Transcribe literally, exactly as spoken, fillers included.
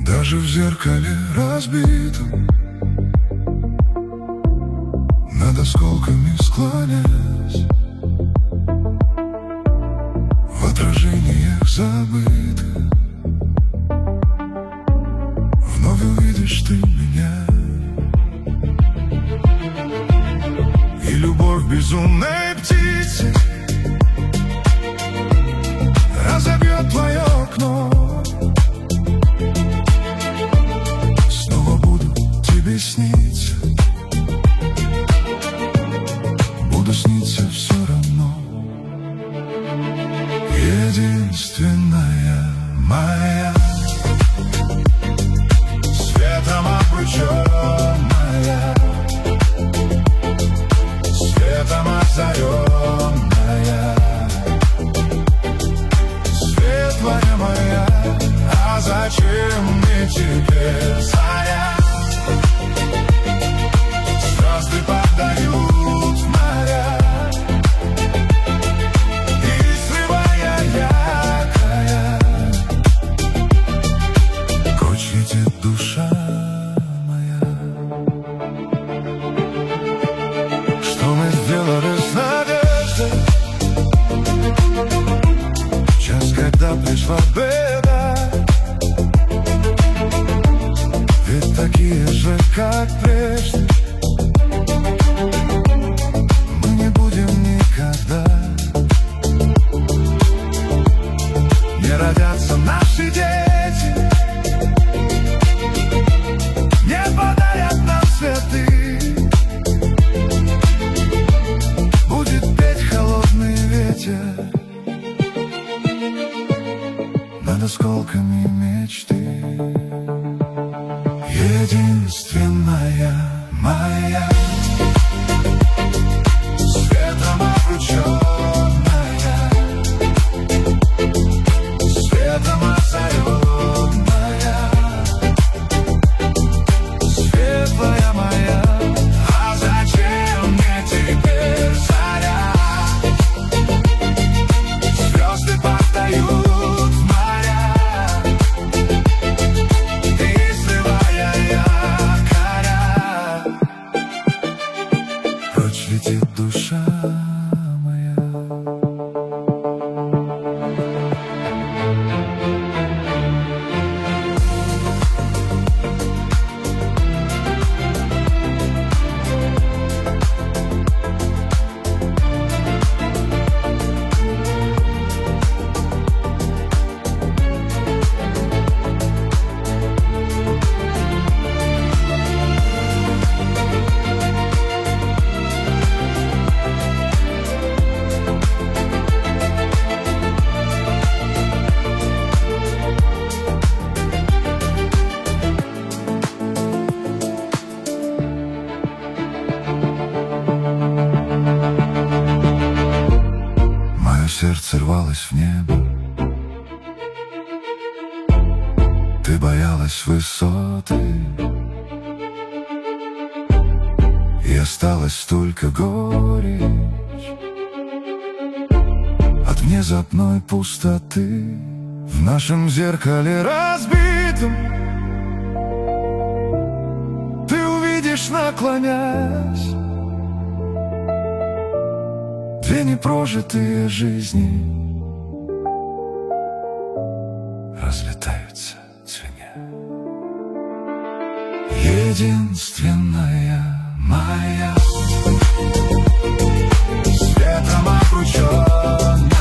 Даже в зеркале разбитом, над осколками склонясь, в отражениях забытых вновь увидишь ты меня. И любовь безумной птицы разобьет твое окно. Снова буду тебе сниться, буду сниться все равно. Единственная моя, светом обрученная, светом озаренная, светлая моя. А зачем мне теперь заря? Звезды подают моря, и срывая яркая, прочь летит душа моя. Что мы сделали с надеждой в час, когда пришла беда? Ведь такие же, как прежде, мы не будем никогда. Не родятся наши дети, не подарят нам цветы. Будет петь холодный ветер над осколками мечты. Единственная моя, светом обрученная, светом озаренная, светлая моя. А зачем мне теперь заря? Звезды подают моря, прочь летит душа моя. Сердце рвалось в небо, ты боялась высоты, и осталась только горечь от внезапной пустоты. В нашем зеркале разбитом ты увидишь, наклонясь, две непрожитые жизни разлетаются звеня. Единственная моя, светом обрученная,